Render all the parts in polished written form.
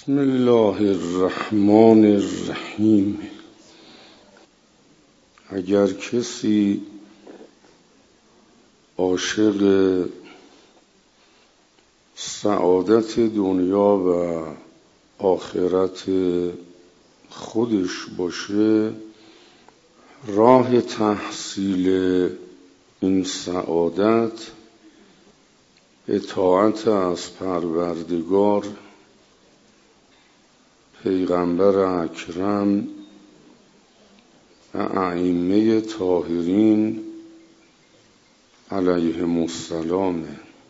بسم الله الرحمن الرحیم. اگر کسی عاشق سعادت دنیا و آخرت خودش باشه، راه تحصیل این سعادت اطاعت از پروردگار، پیغمبر اکرم و ائمه طاهرین علیهم السلام.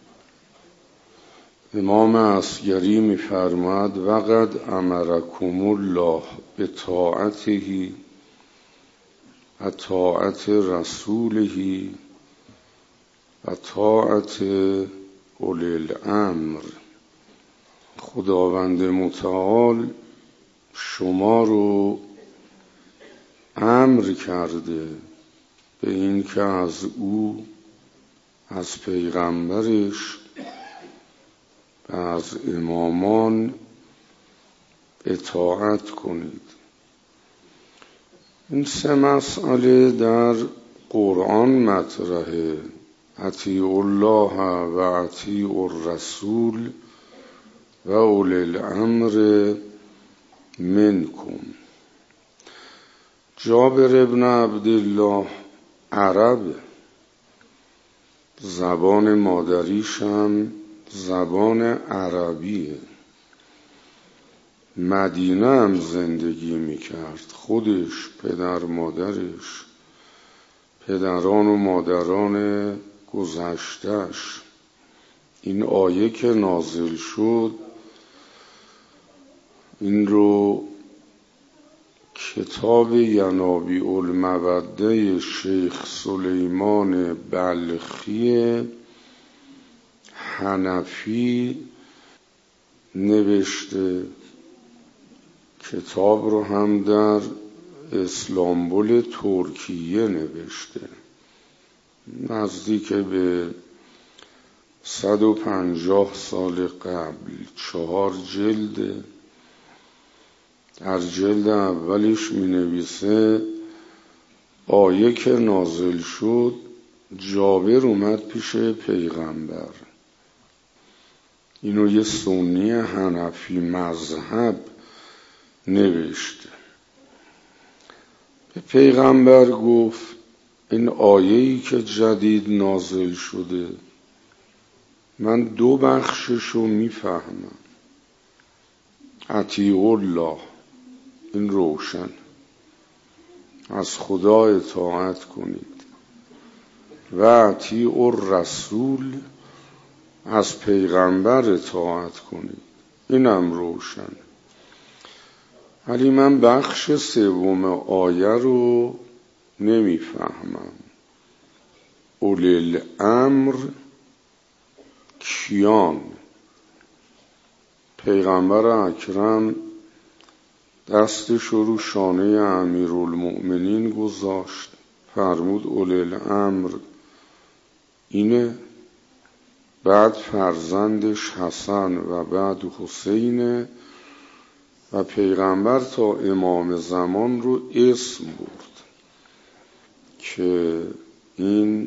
امام عسگری می‌فرماید وقد امرکم الله بطاعته و طاعت رسوله و طاعت اولی الامر. خداوند متعال شما رو امر کرده به این که از او، از پیغمبرش و از امامان اطاعت کنید. این سه مسئله در قرآن مطرحه: اطیعوا الله و اطیعوا الرسول و اولی الامر منکم. جابر ابن عبدالله عرب، زبان مادریش هم زبان عربیه، مدینه هم زندگی میکرد، خودش، پدر مادرش، پدران و مادران گذشتش. این آیه که نازل شد این رو کتاب ینابیع الموده شیخ سلیمان بلخی حنفی نوشته. کتاب رو هم در اسلامبول ترکیه نوشته. نزدیک به 150 سال قبل، 4 جلد. در جلد اولش می نویسه آیه که نازل شد جابر اومد پیش پیغمبر. اینو یه سنی حنفی مذهب نوشته. به پیغمبر گفت این آیه‌ای که جدید نازل شده من 2 بخششو میفهمم. اطیعوا الله، این روشن، از خدا اطاعت کنید، و اطیعوا الرسول، از پیغمبر اطاعت کنید، اینم روشن. ولی من بخش 3 آیه رو نمیفهمم. اولی الامر کیان؟ پیغمبر اکرم دستش رو شانه امیرالمؤمنین گذاشت، فرمود اولی الامر اینه، بعد فرزندش حسن و بعد حسین، و پیغمبر تا امام زمان رو اسم برد که این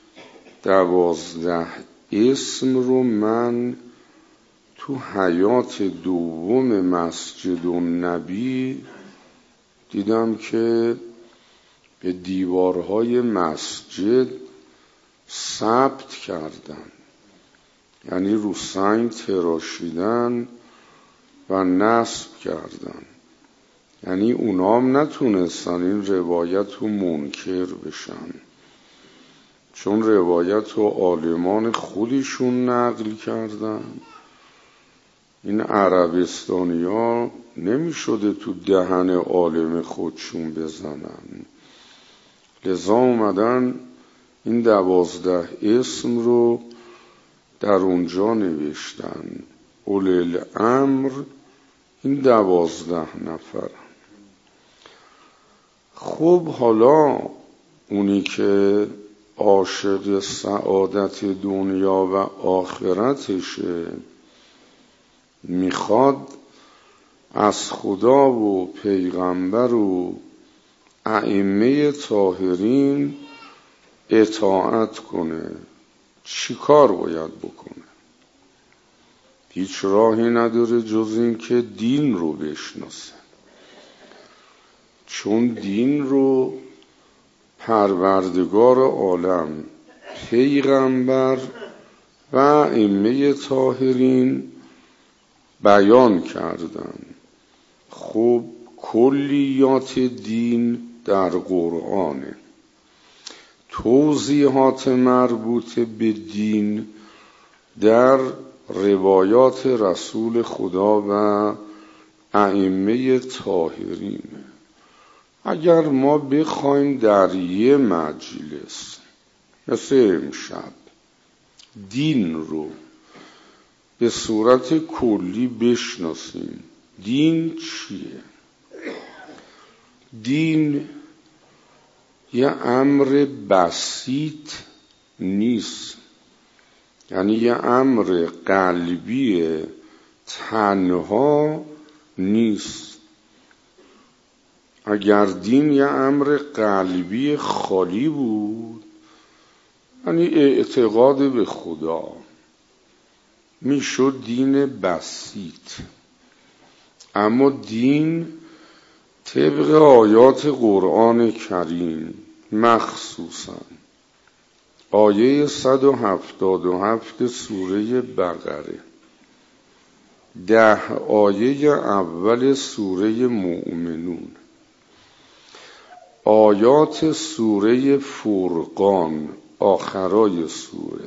12 اسم رو من تو حیات دوم مسجد النبی دیدم که به دیوارهای مسجد ثبت کردن، یعنی رو سنگ تراشیدن و نصب کردن. یعنی اونام نتونستن این روایت رو منکر بشن، چون روایت رو عالمان خودشون نقل کردن. این عربستانی ها نمی شده تو دهن عالم خودشون بزنن، لذا اومدن این 12 اسم رو در اونجا نوشتن. اولی الامر این 12 نفر. خب حالا اونی که عاشق سعادت دنیا و آخرتشه، میخواد از خدا و پیغمبر و ائمه طاهرین اطاعت کنه، چی کار باید بکنه؟ هیچ راهی نداره جز این که دین رو بشناسه، چون دین رو پروردگار عالم، پیغمبر و ائمه طاهرین بیان کردن. خب کلیات دین در قرآنه، توضیحات مربوط به دین در روایات رسول خدا و ائمه طاهرین. اگر ما بخوایم در یه مجلس مثل امشب دین رو به صورت کلی بشناسیم، دین چیه؟ دین یه امر بسیط نیست، یعنی یه امر قلبی تنها نیست. اگر دین یه امر قلبی خالی بود، یعنی اعتقاد به خدا، میشد دین بسیط. اما دین طبق آیات قرآن کریم، مخصوصا آیه 177 سوره بقره، 10 آیه اول سوره مؤمنون، آیات سوره فرقان آخرای سوره،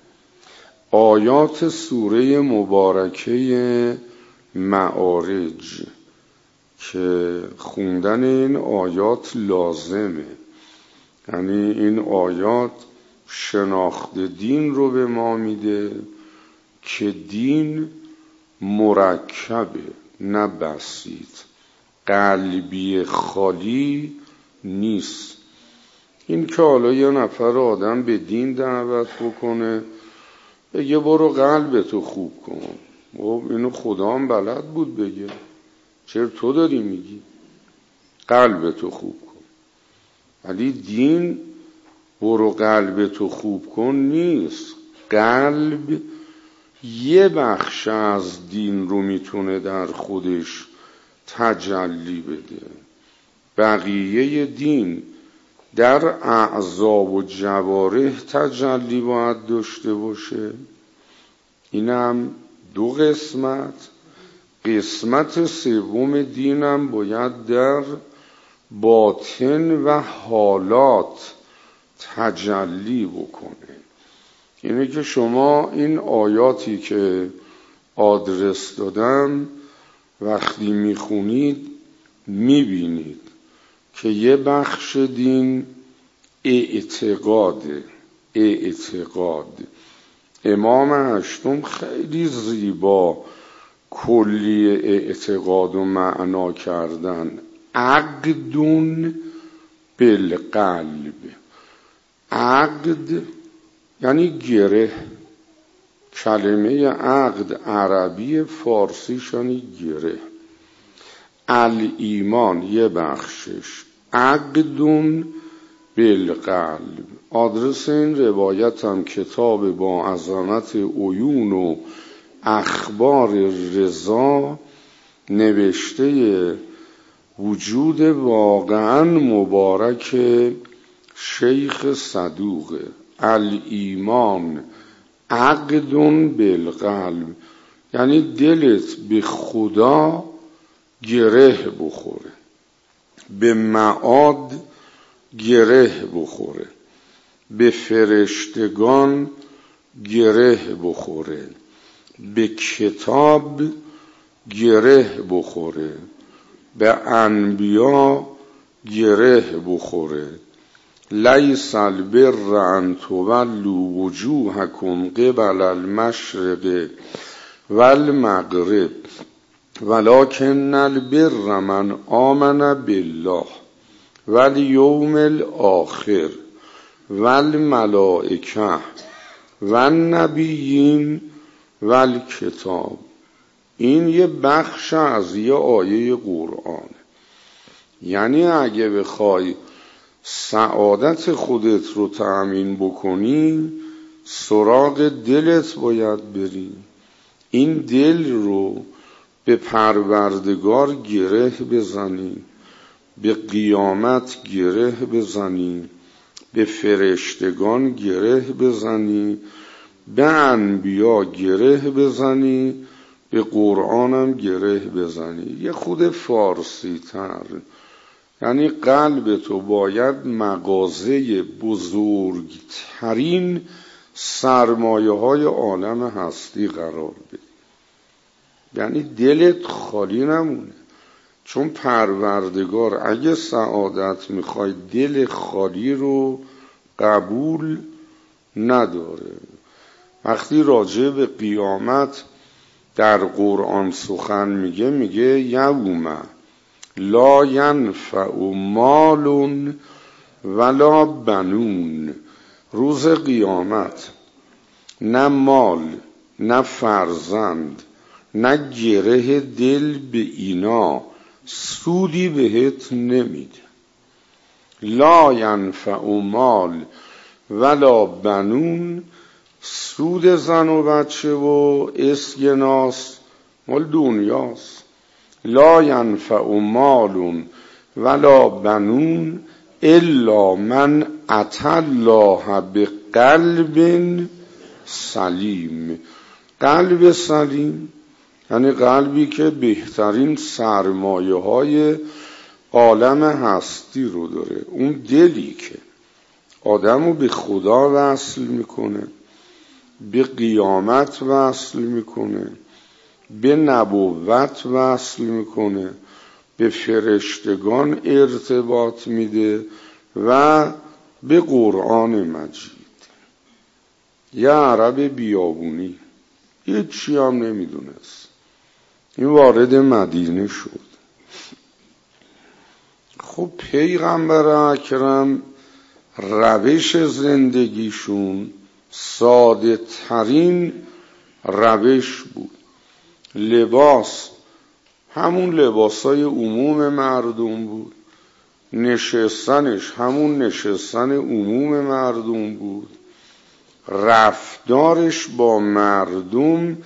آیات سوره مبارکه معارج که خوندن این آیات لازمه، یعنی این آیات شناخت دین رو به ما میده که دین مرکبه نه بسیط، قلبی خالی نیست. این که حالا یه نفر آدم به دین دعوت بکنه، بگه برو قلبتو خوب کن، خب اینو خدا هم بلد بود بگه، چرا تو داری میگی قلبتو خوب کن؟ ولی دین برو قلبتو خوب کن نیست. قلب یه بخش از دین رو میتونه در خودش تجلی بده، بقیه دین در اعضا و جوارح تجلی باید داشته باشه. اینم دو قسمت. قسمت سوم دینم باید در باطن و حالات تجلی بکنه. اینه که شما این آیاتی که آدرس دادم وقتی میخونید میبینید که یه بخش دین اعتقاده. امام هشتم خیلی زیبا کلی اعتقاد و معنا کردن. عقدون بالقلب، عقد یعنی گره. کلمه عقد عربی، فارسیش یعنی گره. الایمان یه بخشش عقدون بالقلب. آدرس این روایت هم کتاب با عظمت عیون و اخبار رضا، نوشته وجود واقعا مبارک شیخ صدوق. الایمان عقدون بالقلب، یعنی دلت به خدا گره بخوره، به معاد گره بخوره، به فرشتگان گره بخوره، به کتاب گره بخوره، به انبیا گره بخوره. لیس البر ان تولوا وجوهکم قبل المشرق والمغرب ولکن البر من آمن بالله والیوم الاخر والملائکه والنبیین والکتاب. این یه بخش از یه آیه قرآن. یعنی اگه بخوای سعادت خودت رو تأمین بکنی، سراغ دلت باید بری. این دل رو به پروردگار گره بزنی، به قیامت گره بزنی، به فرشتگان گره بزنی، به انبیا گره بزنی، به قرآنم گره بزنی. یه خود فارسی تر، یعنی قلب تو باید مغازه بزرگترین سرمایه های عالم هستی قرار بده. یعنی دلت خالی نمونه، چون پروردگار اگه سعادت میخوای دل خالی رو قبول نداره. وقتی راجع به قیامت در قرآن سخن میگه یوم لا ینفع مال ولا بنون. روز قیامت نه مال، نه فرزند، نه گره دل به اینا سودی بهت نمیده. لا ینفع مال ولا بنون، سود زن و بچه و اسکناس مال دنیاست. لا ینفع مال ولا بنون الا من اتى الله بقلب سلیم. قلب سلیم یعنی قلبی که بهترین سرمایه های عالم هستی رو داره. اون دلی که آدمو به خدا وصل میکنه، به قیامت وصل میکنه، به نبوت وصل میکنه، به فرشتگان ارتباط میده و به قرآن مجید. یه عرب بیابونی هیچی هم نمیدونست، این وارد مدینه شد. خب پیغمبر اکرم روش زندگیشون ساده ترین روش بود. لباس همون لباسای عموم مردم بود، نشستنش همون نشستن عموم مردم بود، رفتارش با مردم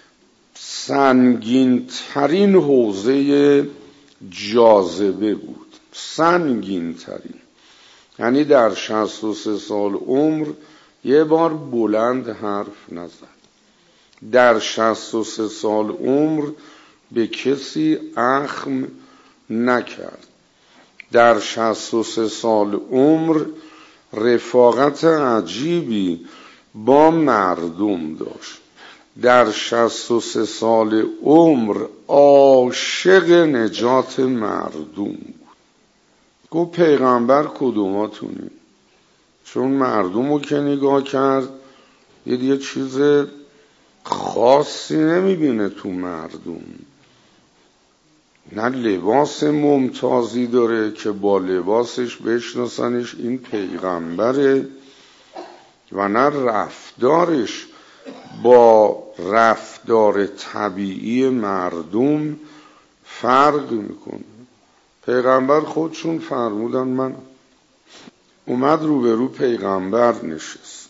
سنگین ترین حوزه جاذبه بود. سنگین ترین، یعنی در 63 سال عمر یه بار بلند حرف نزد. در 63 سال عمر به کسی اخم نکرد. در 63 سال عمر رفاقت عجیبی با مردم داشت. در 63 سال عمر عاشق نجات مردم بود. گفت پیغمبر کدوماتونی؟ چون مردم رو که نگاه کرد یه چیز خاصی نمیبینه تو مردم. نه لباس ممتازی داره که با لباسش بشناسنش این پیغمبره، و نه رفتارش با رفتار طبیعی مردم فرق میکنه. پیغمبر خودشون فرمودن من. اومد روبرو پیغمبر نشست.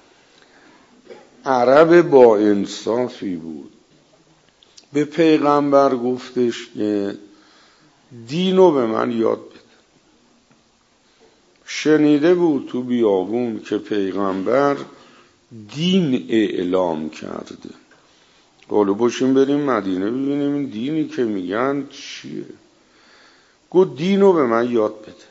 عرب با انصافی بود. به پیغمبر گفتش که دینو به من یاد بده. شنیده بود تو بیابون که پیغمبر دین اعلام کرده. قالو باشیم بریم مدینه ببینیم این دینی که میگن چیه. گفت دینو به من یاد بده.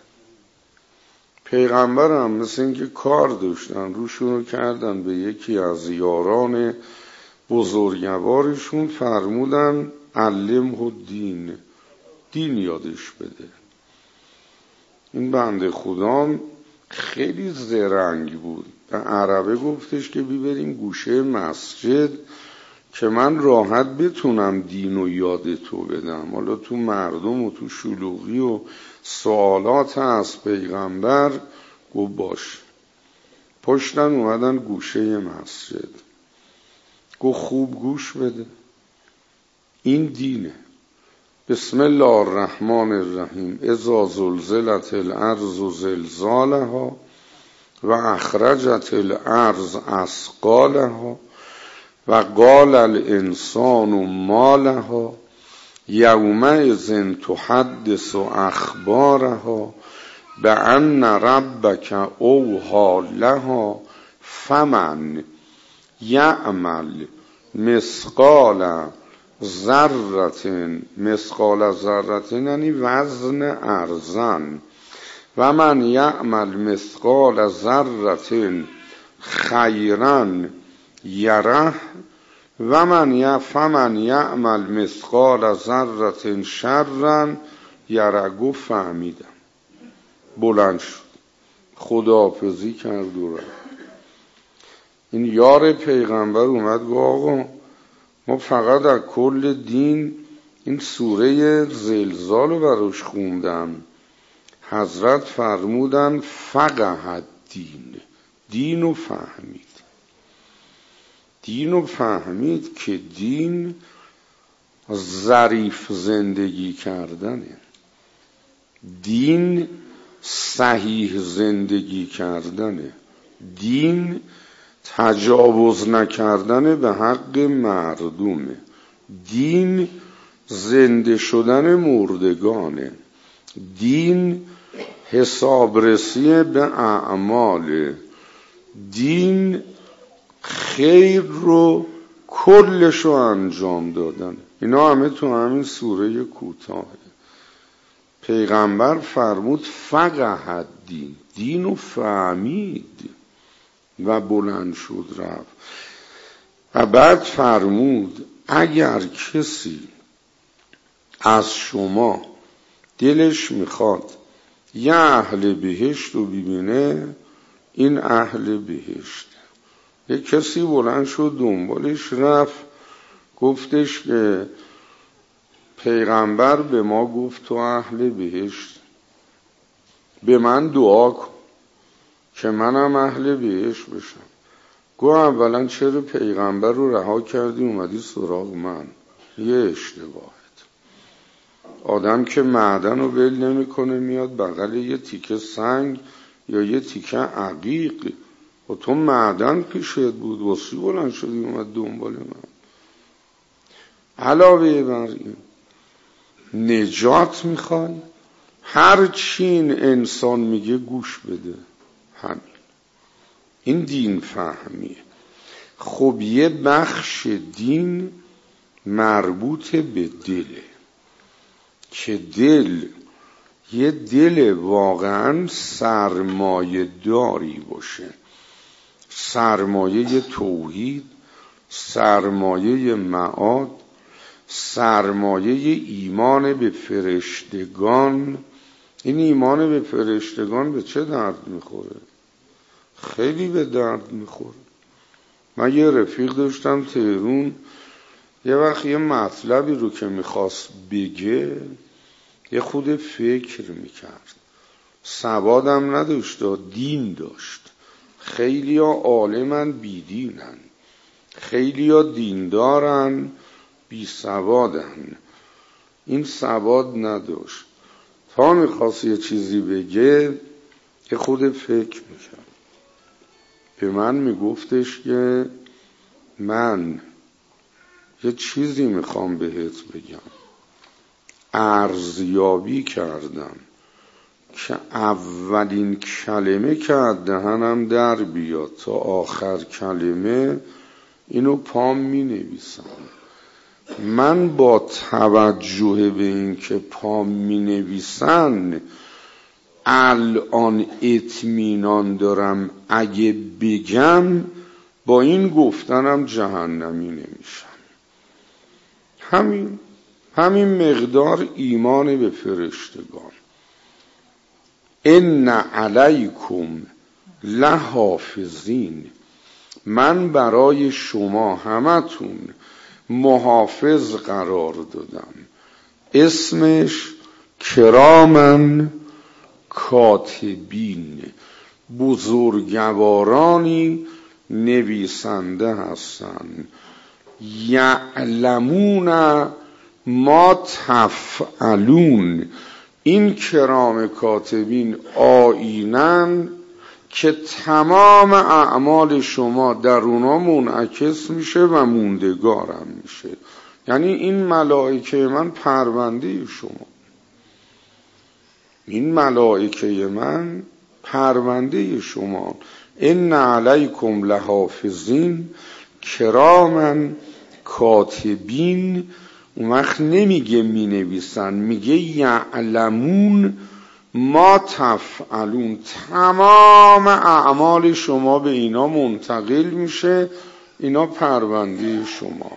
پیغمبر هم مثل اینکه کار داشتن روشونو کردن به یکی از یاران بزرگوارشون، فرمودن علمه دین، دین یادش بده. این بنده خدا خیلی زرنگ بود. به عربه گفتش که بیبریم گوشه مسجد که من راحت بتونم دینو یاد تو بدم. حالا تو مردم و تو شلوغی و سوالات از پیغمبر. گفت باش. پشتن اومدن گوشه مسجد. گفت خوب گوش بده. این دینه. بسم الله الرحمن الرحیم. اذا زلزلت الارض زلزالها و اخرجت الارض اثقالها و قال الانسان ما لها یومئذ تحدث اخبارها بأن ربک اوحی لها فمن یعمل مثقال ذره، مثقال ذره یعنی وزن ارزن، و من یعمل مثقال ذره خیرا یره و فمن یعمل مثقال ذره شرا یره. گفت فهمیدم. بلند شد، خداحافظی کرد و رفت. این یار پیغمبر اومد گفت آقا ما فقط از کل دین این سوره زلزال رو براش خوندم. حضرت فرمودن فقه دین رو فهمید. دین رو فهمید که دین ظریف زندگی کردنه، دین صحیح زندگی کردنه، دین تجاوز نکردن به حق مردمه، دین زنده شدن مردگانه، دین حسابرسی به اعماله، دین خیر رو کلش رو انجام دادن. اینا همه تو همین سوره کوتاهه. پیغمبر فرمود فقه دین رو فهمید و بلند شد رفت. و بعد فرمود اگر کسی از شما دلش میخواد یه اهل بهشت رو ببینه، این اهل بهشت. یه کسی بلند شد دنبالش رفت، گفتش که پیغمبر به ما گفت تو اهل بهشت، به من دعا کن که منم اهل بهشت بشم. گفت اولا چرا پیغمبر رو رها کردی اومدی سراغ من؟ یه اشتباهت. آدم که معدن رو ول نمیکنه میاد بغل یه تیکه سنگ یا یه تیکه عقیق. و تو معدن پیشت بود، واسه بلند شدی اومد دنبال من. علاوه بر این نجات میخوای، هر چی این انسان میگه گوش بده. همین این دین فهمیه. خب یه بخش دین مربوط به دله که دل یه دل واقعا سرمایه داری باشه، سرمایه توحید، سرمایه معاد، سرمایه ایمان به فرشتگان. این ایمان به فرشتگان به چه درد میخوره؟ خیلی به درد میخوره. من یه رفیق داشتم تهرون، یه وقت یه مطلبی رو که میخواست بگه یه خود فکر میکرد، سوادم نداشت، دین داشت. خیلی ها عالمن بی دینن، خیلی ها دیندارن بی سوادن. این سواد نداشت، تا میخواست یه چیزی بگه یه خود فکر میکرد. به من میگفتش که من یه چیزی میخوام بهت بگم. ارزیابی کردم که اولین کلمه که دهنم در بیاد تا آخر کلمه اینو پام می نویسم. من با توجه به این که پام می نویسن الان اطمینان دارم اگه بگم با این گفتنم جهنمی نمیشم. همین مقدار ایمان به فرشتگان. ان علیکم لحافظین، من برای شما همتون محافظ قرار دادم. اسمش کرامن کاتبین، بزرگوارانی نویسنده هستن. یعلمون ما تفعلون. این کرام کاتبین آیینن که تمام اعمال شما در اونا منعکس میشه و موندگارم میشه. یعنی این ملائکه من پرونده شما، این ملائکه من پرونده شما. ان علیکم لحافظین کراما کاتبین. اون وقت نمیگه می نویسن، میگه یعلمون ما تفعلون. تمام اعمال شما به اینا منتقل میشه، اینا پرونده شما.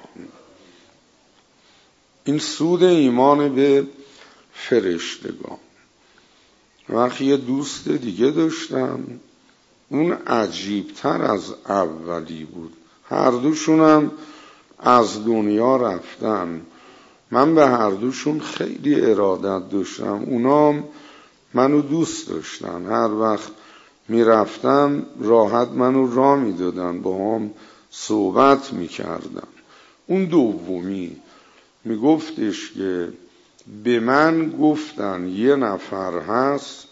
این سود ایمان به فرشتگان. وقتی یه دوست دیگه داشتم، اون عجیبتر از اولی بود. هر دوشونم از دنیا رفتن. من به هر دوشون خیلی ارادت داشتم، اونام منو دوست داشتن. هر وقت میرفتم راحت منو راه میدادن، با هم صحبت میکردن. اون دومی میگفتش که به من گفتن یه نفر هست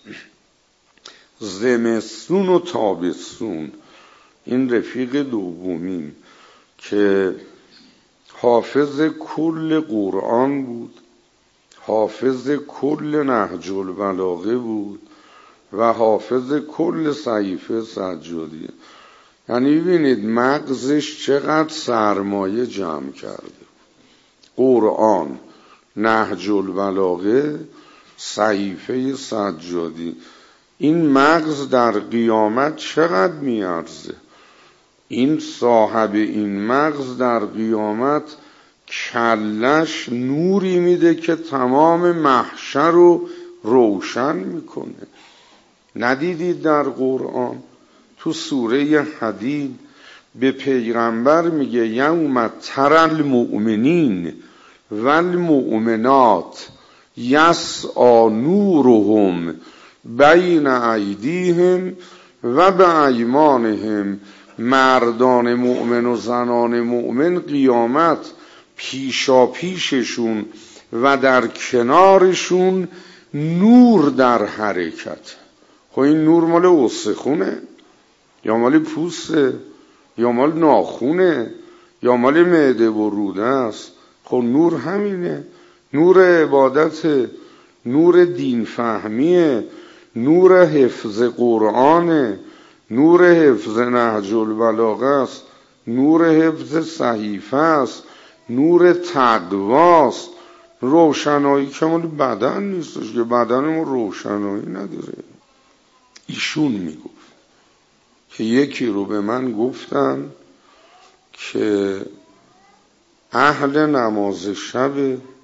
زمستون و تابستون، این رفیق دومیم که حافظ کل قرآن بود، حافظ کل نهج البلاغه بود و حافظ کل صحیفه سجادیه. یعنی ببینید مغزش چقدر سرمایه جمع کرده. قرآن، نهج البلاغه، صحیفه سجادی. این مغز در قیامت چقدر میارزه؟ این صاحب این مغز در قیامت کلش نوری میده که تمام محشر رو روشن میکنه. ندیدید در قرآن تو سوره حدید به پیغمبر میگه یوم تری المؤمنین والمؤمنات یسعی نورهم بین ایدیهم و بایمانهم. مردان مؤمن و زنان مؤمن قیامت پیشا پیششون و در کنارشون نور در حرکت. خب این نور مال استخونه یا مال پوسته یا مال ناخونه یا مال معده و روده است؟ خب نور همینه، نور عبادت، نور دین فهمیه، نور حفظ قرآنه، نور حفظ نهج البلاغه است، نور حفظ صحیفه است، نور تقواست. روشنایی که مال بدن نیستش که بدن ما روشنایی نداره. ایشون میگفت که یکی رو به من گفتن که اهل نماز شب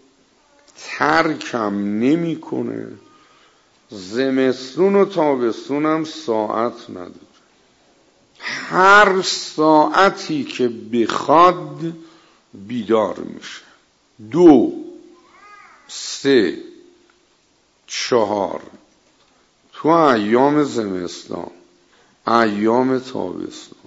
ترکم نمی کنه، زمستون و تابستونم ساعت نداره، هر ساعتی که بخواد بیدار میشه. 2 3 4 تو ایام زمستان، ایام تابستان.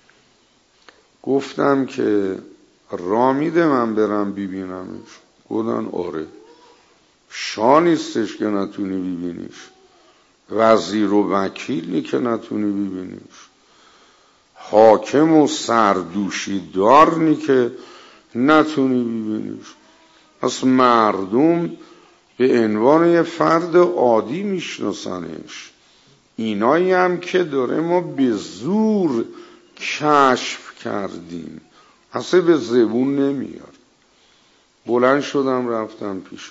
گفتم که راه میده من برم ببینمش؟ گفتن آره. شاه نیستش که نتونی ببینیش، وزیر و وکیلی که نتونی ببینیش، حاکم و سردوشی دار نی که نتونی ببینیش. پس مردم به عنوان یه فرد عادی میشناسنش. اینایی هم که داره ما به زور کشف کردیم، اصلا به زبون نمیاد. بلند شدم رفتم پیشش،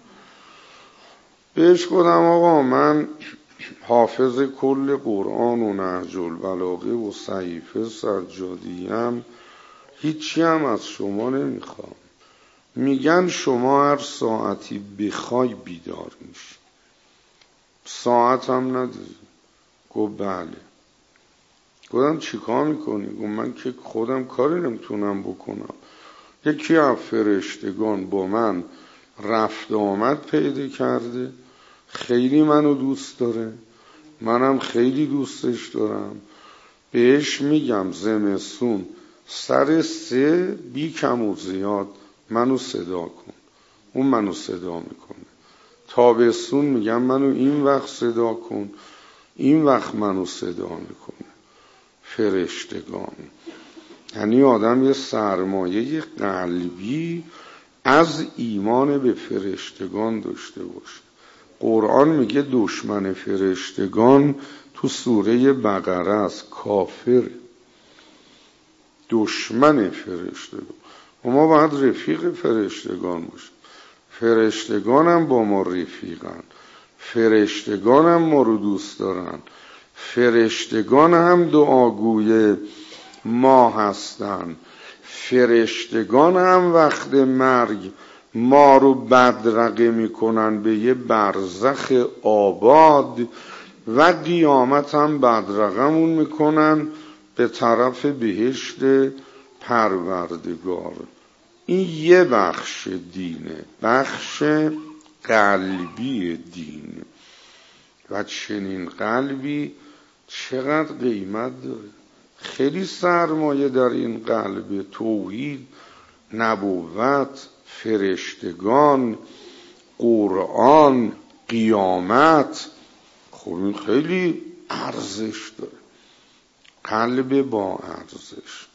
بهش گفتم آقا من حافظ کل قرآن و نهج البلاغه و صحیفه سجادیم، هیچی هم از شما نمیخوام. میگن شما هر ساعتی بخوای بیدار میشی، ساعت هم نداری. گفت بله. گفتم چی کار میکنی؟ گفت من که خودم کاری نمیتونم بکنم، یکی از فرشتگان با من رفت آمد پیدا کرده، خیلی منو دوست داره، منم خیلی دوستش دارم. بهش میگم زمستون سر 3 بی کم و زیاد منو صدا کن. اون منو صدا میکنه. تابستون میگم منو این وقت صدا کن، این وقت منو صدا میکنه. فرشتگان، یعنی آدم یه سرمایه قلبی از ایمان به فرشتگان داشته باشه. قرآن میگه دشمن فرشتگان تو سوره بقره است، کافر. دشمن فرشتگان. ما باید رفیق فرشتگان باشیم. فرشتگان هم با ما رفیقن، فرشتگان هم ما رو دوست دارن، فرشتگان هم دعاگوی ما هستن، فرشتگان هم وقت مرگ ما رو بدرقه میکنن به یه برزخ آباد و قیامت هم بدرقمون میکنن به طرف بهشت پروردگار. این یه بخش دینه، بخش قلبی دین. و چنین قلبی چقدر قیمت داره. خیلی سرمایه در این قلب. توحید، نبوت، فرشتگان، قرآن، قیامت. خب این خیلی ارزش داره. قلب با ارزش.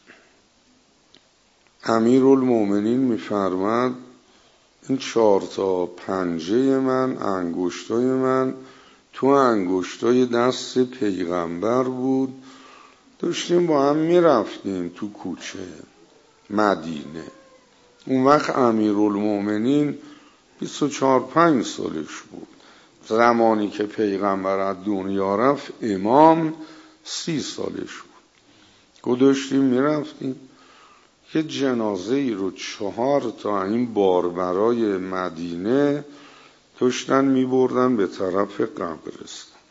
امیرالمومنین میفرماد این 4 پنجه من، انگشتای من تو انگشتای دست پیغمبر بود. داشتیم با هم میرفتیم تو کوچه مدینه. اون وقت امیرالمومنین 24-25 سالش بود. زمانی که پیغمبر از دنیا رفت امام 30 سالش بود. داشتیم میرفتیم که جنازه ای رو 4 این باربرای مدینه داشتن میبردن به طرف قبرستان.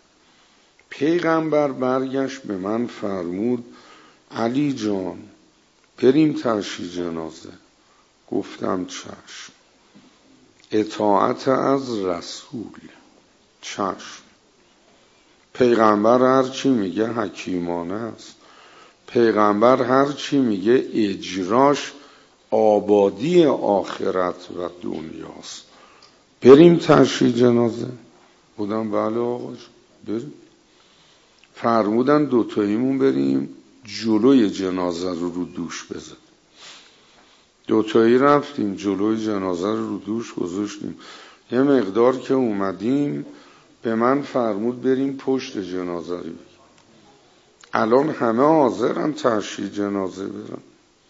پیغمبر برگشت به من فرمود علی جان بریم تشییع جنازه. گفتم چشم. اطاعت از رسول. چشم. پیغمبر هر چی میگه حکیمانه است. پیغمبر هر چی میگه اجراش آبادی آخرت و دنیاست. بریم تشییع جنازه. بودم بله آقا بریم. فرمودن 2 تاییمون بریم جلوی جنازه رو دوش بزن. 2 تایی رفتیم جلوی جنازه رو دوش گذاشتیم. یه مقدار که اومدیم به من فرمود بریم پشت جنازه رو بگیم. الان همه حاضرن تشییع جنازه برن.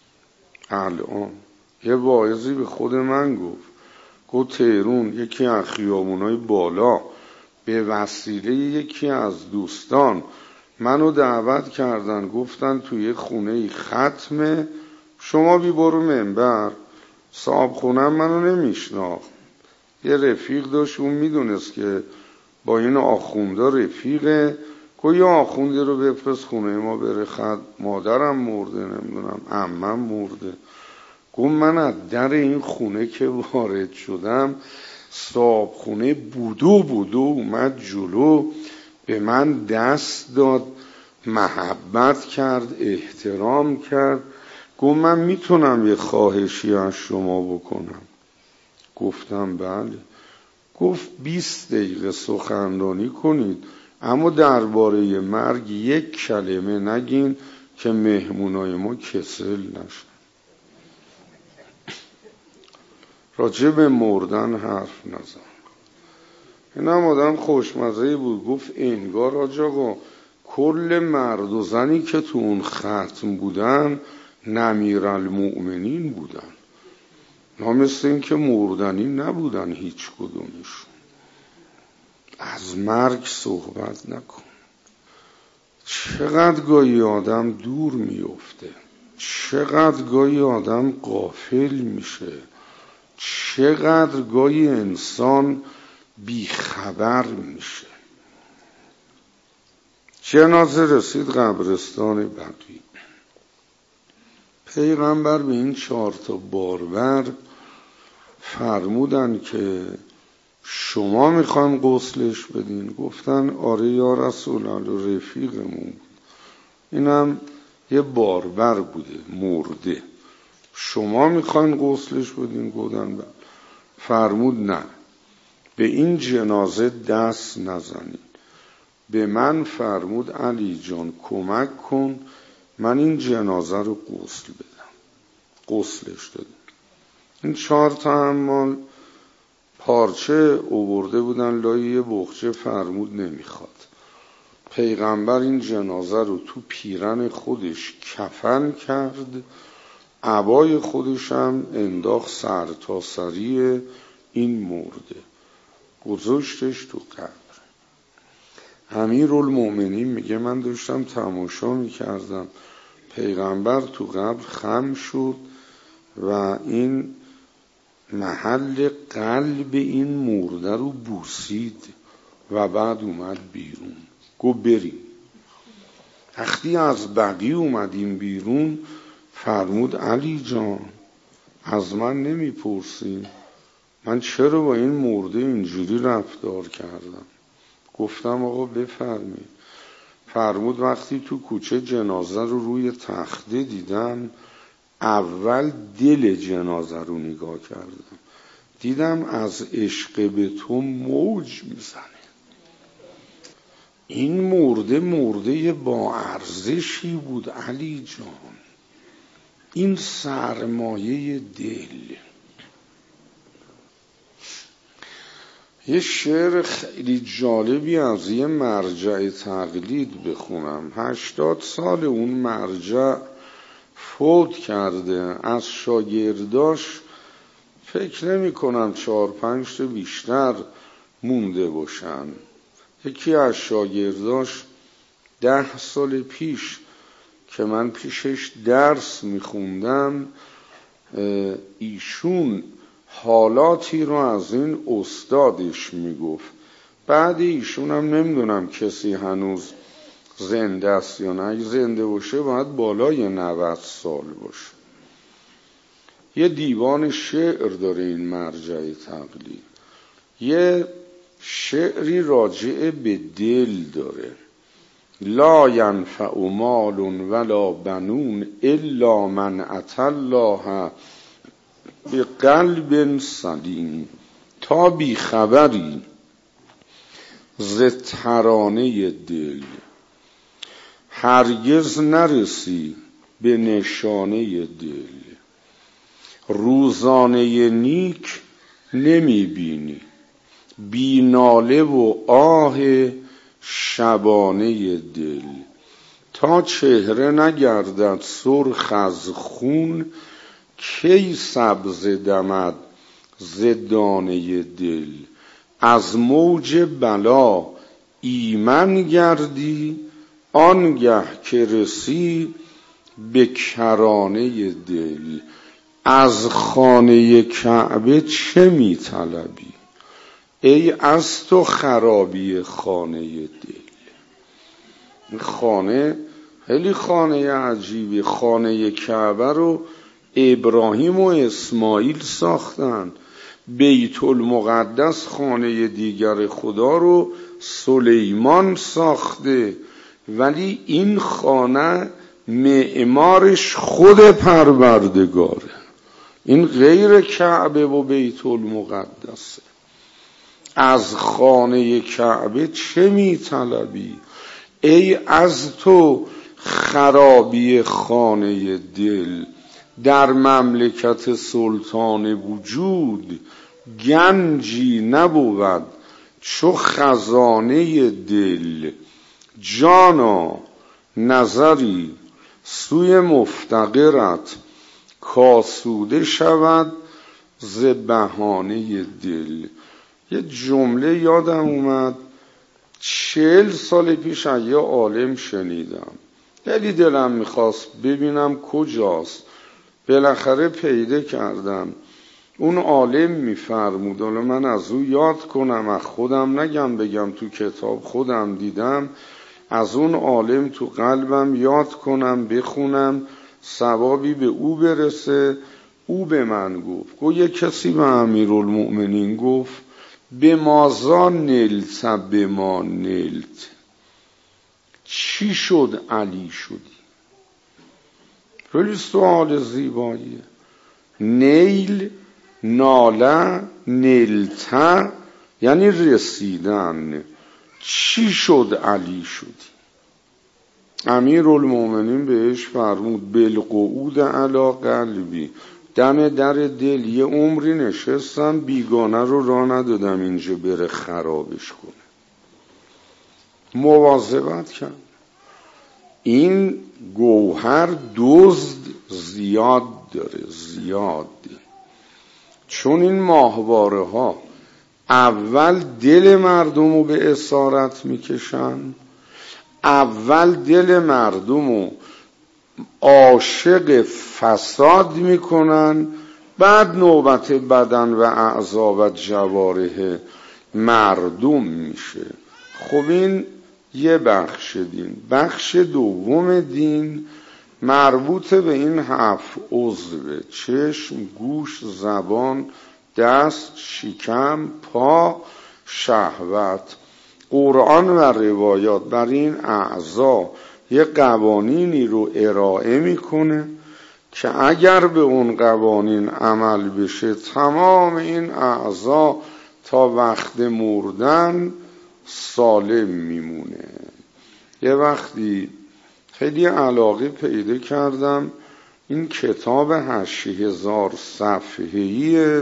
الان یه واعظی به خود من گفت تهرون یکی از خیابونای بالا به وسیله یکی از دوستان منو دعوت کردن، گفتن توی خونه ختمه شما بی برو منبر. صاحب خونم منو نمیشناخت. یه رفیق داشت اون میدونست که با این آخونده رفیقه. گفت یه آخونده رو بفرست خونه ما بره ختم. مادرم مرده، نمیدونم عمم مرده. گفت من از در این خونه که وارد شدم صاحب خونه بودو اومد جلو به من دست داد، محبت کرد، احترام کرد. گفت من میتونم یه خواهشی از شما بکنم؟ گفتم بله. گفت 20 دقیقه سخنرانی کنید اما درباره مرگ 1 کلمه نگین که مهمونای ما کسل نشن. راجع به مردن حرف نزن. اینم آدم خوشمزه‌ای بود. گفت انگار حاج آقا کل مرد و زنی که تو اون ختم بودن نمیرالمؤمنین بودن. مثل این که مردنی نبودن هیچ کدومشون. از مرگ صحبت نکن. چقدر گاهی آدم دور میفته، چقدر گاهی آدم غافل میشه، چقدر گاهی انسان بیخبر میشه. جنازه رسید قبرستان بقیع. پیغمبر به این 4 باربر فرمودن که شما میخوان غسلش بدین؟ گفتن آره یا رسول الله رفیقمون بود. اینم یه باربر بوده مرده. شما میخوان غسلش بدین؟ گفتن بله. فرمود نه، به این جنازه دست نزنید. به من فرمود علی جان کمک کن من این جنازه رو غسل بدم. غسلش دادیم. این 4 حمال پارچه اوورده بودن لای یه بخچه، فرمود نمیخواد. پیغمبر این جنازه رو تو پیرن خودش کفن کرد، عبای خودش هم انداخت سر تا سری این مرده، گذاشتش تو قبر. امیرالمومنین میگه من داشتم تماشا میکردم، پیغمبر تو قبر خم شد و این محل قلب این مرده رو بوسید و بعد اومد بیرون. گو بریم. وقتی از بقی اومدیم بیرون فرمود علی جان از من نمیپرسی من چرا با این مرده اینجوری رفتار کردم؟ گفتم آقا بفرمید. فرمود وقتی تو کوچه جنازه رو روی تخته دیدم، اول دل جنازه رو نگاه کردم، دیدم از عشق به تو موج میزنه. این مرده با ارزشی بود علی جان. این سرمایه دل. یه شعر خیلی جالبی از یه مرجع تقلید بخونم. 80 سال اون مرجع فوت کرده. از شاگرداش فکر نمی کنم 4-5 تا بیشتر مونده باشن. یکی از شاگرداش 10 سال پیش که من پیشش درس میخوندم، ایشون حالاتی رو از این استادش میگفت. بعد ایشون هم نمیدونم کسی هنوز زنده است یا نه. اگه زنده باشه باید بالای 90 سال باشه. یه دیوان شعر داره این مرجع تقلید. یه شعری راجع به دل داره. لا ینفع مال ولا بنون الا من اتى الله بقلب سلیم. تا بی خبری ز ترانه دل، هرگز نرسی به نشانه دل. روزانه نیک نمی بینی، بی ناله و آه شبانه دل. تا چهره نگردد سرخ از خون، کی سبز دمد ز دانه دل. از موج بلا ایمن گردی، آنگه که رسی به کرانه دل. از خانه کعبه چه می طلبی، ای از تو خرابی خانه دل. این خانه خیلی خانه عجیبی. خانه کعبه رو ابراهیم و اسماعیل ساختن. بیت المقدس خانه دیگر خدا رو سلیمان ساخته، ولی این خانه معمارش خود پروردگاره. این غیر کعبه و بیت المقدسه. از خانه کعبه چه می طلبی، ای از تو خرابی خانه دل. در مملکت سلطان وجود گنجی نبود چو خزانه دل. جانا نظری سوی مفتقرت، کاسوده شود ز بهانه دل. یه جمله یادم اومد 40 سال پیش از یه عالم شنیدم. خیلی دلم میخواست ببینم کجاست. بالاخره پیدا کردم. اون عالم میفرمود، حالا من از او یاد کنم، از خودم نگم بگم تو کتاب خودم دیدم، از اون عالم تو قلبم یاد کنم بخونم ثوابی به او برسه. او به من گفت یه کسی به امیرالمؤمنین گفت به مازا نلت به ما نلت، چی شد علی شدی؟ خیلی سوال زیباییه. نیل ناله نلته یعنی رسیدن. چی شد علی شدی؟ امیرالمومنین بهش فرمود بالقعود علی قلبی، دم در دل یه عمری نشستم، بیگانه رو راه ندادم اینجا بره خرابش کنه. مواظبت کرد. این گوهر دزد زیاد داره، زیاد، چون این ماهواره ها اول دل مردم رو به اسارت میکشن، اول دل مردم رو عاشق فساد میکنن، بعد نوبت بدن و اعضا و جوارح مردم میشه. خب این یه بخش دین. بخش دوم دین مربوط به این 7 عضو: چشم، گوش، زبان، دست، شکم، پا، شهوت. قرآن و روایات بر این اعضا یه قوانینی رو ارائه میکنه که اگر به اون قوانین عمل بشه تمام این اعضا تا وقت مردن سالم میمونه. یه وقتی خیلی علاقه پیدا کردم این کتاب 8000 صفحه‌ای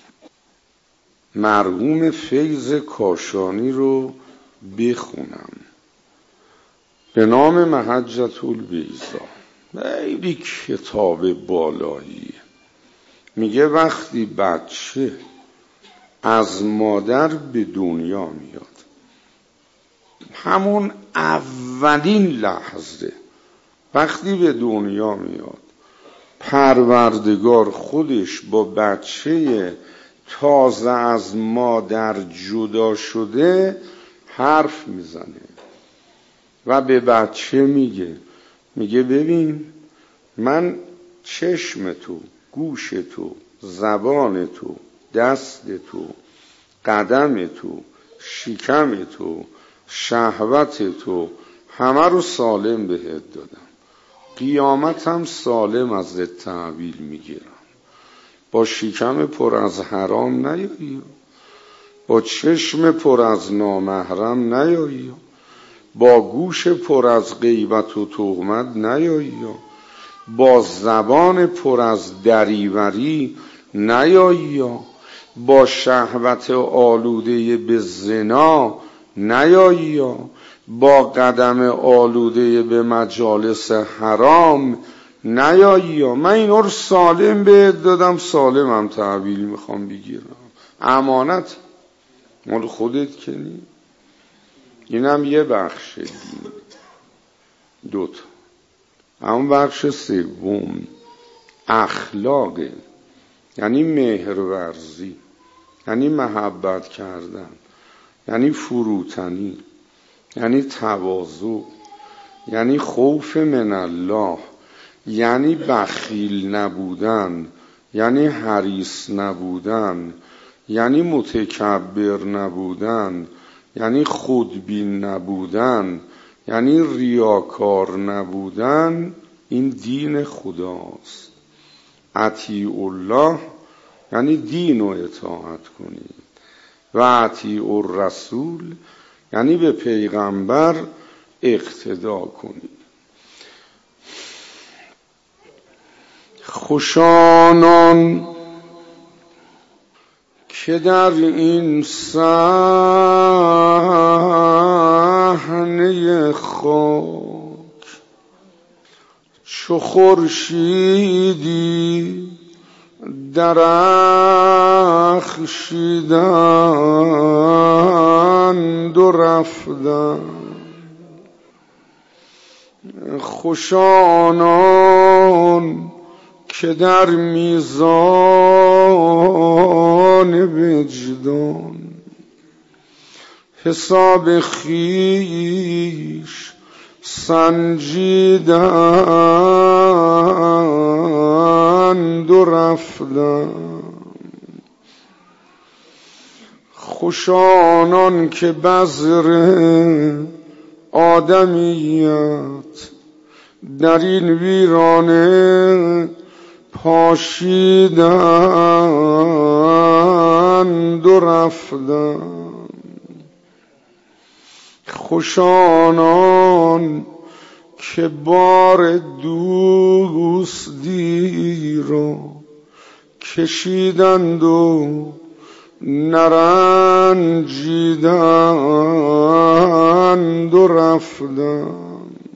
مرحوم فیض کاشانی رو بخونم به نام محجة البیضا. خیلی کتاب بالایی. میگه وقتی بچه از مادر به دنیا میاد، همون اولین لحظه وقتی به دنیا میاد، پروردگار خودش با بچه تازه از مادر جدا شده حرف میزنه و به بچه میگه ببین، من چشم تو، گوش تو، زبان تو، دست تو، قدم تو، شکم تو، شهوت تو، همه رو سالم بهت دادم. قیامت هم سالم ازت تحویل میگیرم. با شکم پر از حرام نیایی، با چشم پر از نامحرم نیایی، با گوش پر از غیبت و تهمت نیایی، با زبان پر از دریوری نیایی، با شهوت آلوده به زنا نیایی، با قدم آلوده به مجالس حرام نیایی. من اینا رو سالم بهت دادم، سالمم تحویل میخوام بگیرم. امانت مال خودت که نی. اینم یه بخش دین. 2 تا. اما بخش سوم اخلاقه، یعنی مهرورزی، یعنی محبت کردن، یعنی فروتنی، یعنی تواضع، یعنی خوف من الله، یعنی بخیل نبودن، یعنی حریص نبودن، یعنی متکبر نبودن، یعنی خودبین نبودن، یعنی ریاکار نبودن. این دین خداست. اطیعوا الله یعنی دین رو اطاعت کنید و اطیعوا الرسول یعنی به پیغمبر اقتدا کنید. خوشانان که در این صحنه خاک چو خورشیدی درخشیدند و رفتند. خوشانان که در میزان وجدان حساب خویش سنجیدند و رفتند. خوشانان که بذر آدمیت در این ویرانه پاشیدند و رفتن. خوش آنان که بار دوستی رو کشیدند و نرنجیدند و رفتند.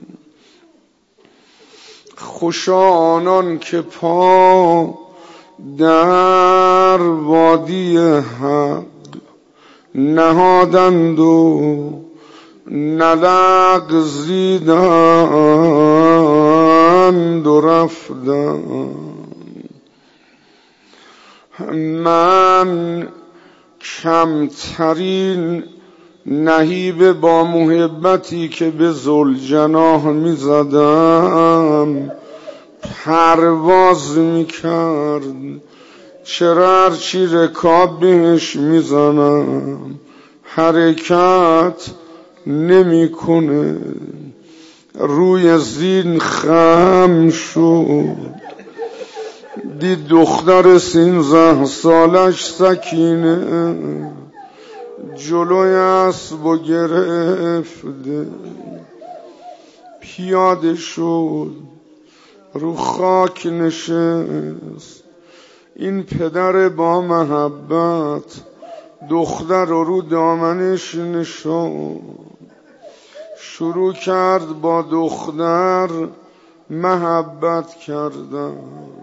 خوش آنان که پا در وادی حق نهادند و نلغزیدند و رفتند. من کمترین نهیب با محبتی که به ذوالجناح می زدم پرواز می کرد، چرا هرچی رکاب بهش می زنم حرکت نمی کنه. روی زین خم شد، دید دختر 13 سالش سکینه جلوی اسب و گرفته پیاده شد، رو خاک نشست. این پدر با محبت دختر رو دامنش نشاند، شروع کرد با دختر محبت کردن.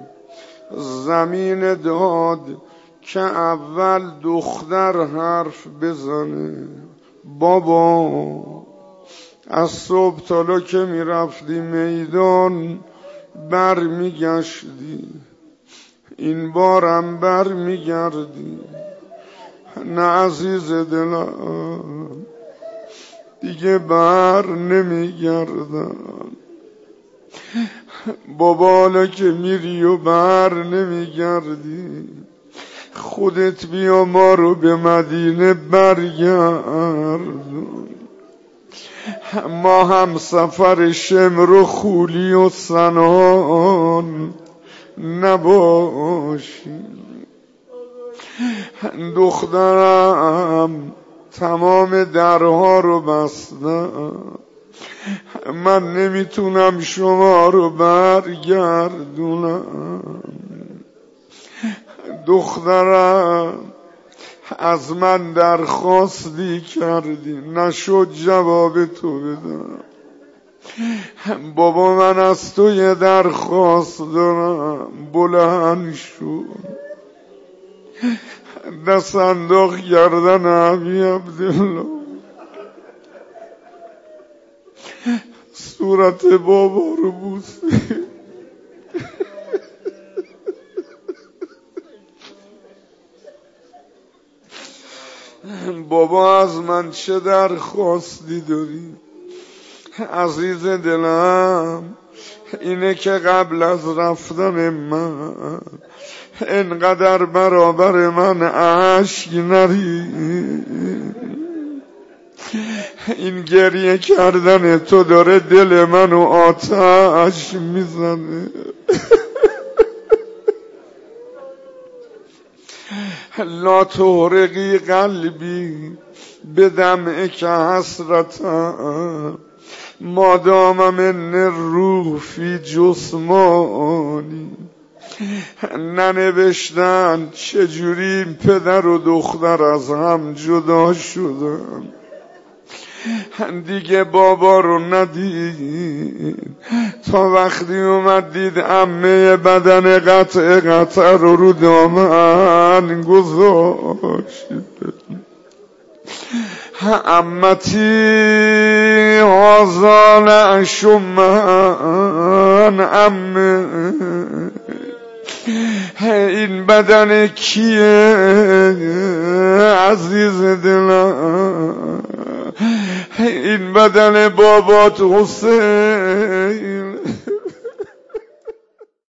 زمین داد که اول دختر حرف بزنه. بابا از صبح تالا که می رفتی میدان بر می گشتی، این بارم بر می گردی؟ نه عزیز دلم دیگه بر نمی گردم. بابا حالا که میری و بر نمی گردی خودت بیا ما رو به مدینه برگردون، ما هم سفر شمر و خولی و سنان نباشیم. دخترم تمام درها رو بستم، من نمیتونم شما رو برگردونم. دخترم از من درخواستی کردی، نشد جواب تو بدم. بابا من از تو یه درخواست دارم. بلند شو، دست انداخت گردن عبی عبدالله، صورت بابا رو بوسید. بابا از من چه درخواستی داری؟ عزیز دلم اینه که قبل از رفتن من انقدر برابر من اشک نری. این گریه کردن تو داره دل منو آتش میزنه. لا تحرقی قلبی بدمع که حسرتم مادام من روح فی جسمانی. ننوشتن چجوری پدر و دختر از هم جدا شدن، دیگه بابا رو ندید تا وقتی اومد دید عمه بدن قطع رو دامن گذاشت. عمتی آزان شمن عمه این بدن کیه عزیز دلم؟ این بدن بابات حسین.